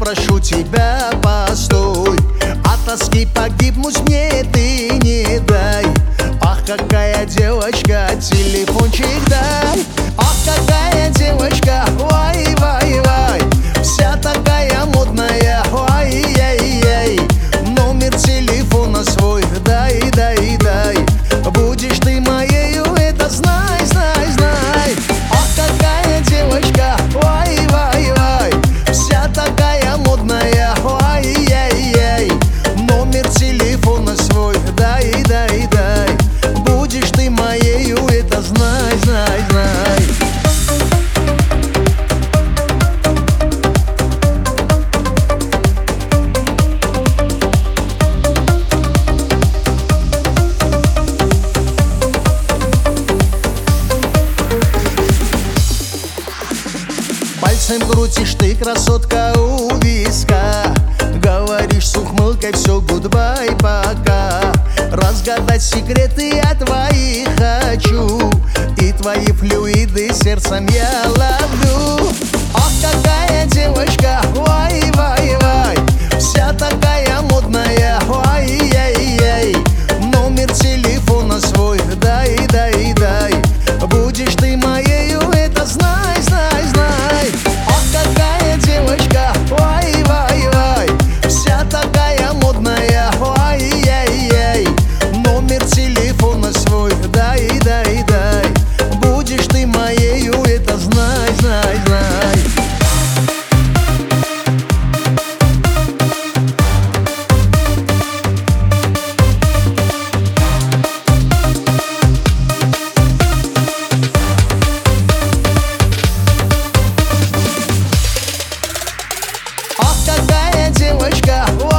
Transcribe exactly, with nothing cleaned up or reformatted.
прошу тебя, постой. От тоски погибнуть мне ты не дай. Ах, какая девочка, телефончик дай. Ах, какая девочка, вай, вай, вай. Вся такая модная, ай-яй-яй. Номер телефона свой дай, дай, дай. Будешь ты моею, это знай, знай, знай. Ах, какая девочка, вай, вай, вай. Вся такая модная, ай-яй-яй. Номер телефона свой дай, дай, дай. Будешь ты моею, это знай, знай, знай. Пальцем крутишь ты, красотка, у виска. Говоришь с ухмылкой все, гудбай, пока. Разгадать секреты я твои хочу, и твои флюиды сердцем я ловлю. Ах, какая девочка, вай, вай, вай. Вся такая модная, ай-яй-яй. Номер телефона свой дай, дай, дай. Будешь ты моею, это знай, знай, знай. Ах, какая девочка, вай, вай, вай. Вся такая модная, ай-яй-яй. Номер телефона свой дай, дай, дай. Будешь ты моею, это знай, знай, знай. Ах, какая девочка,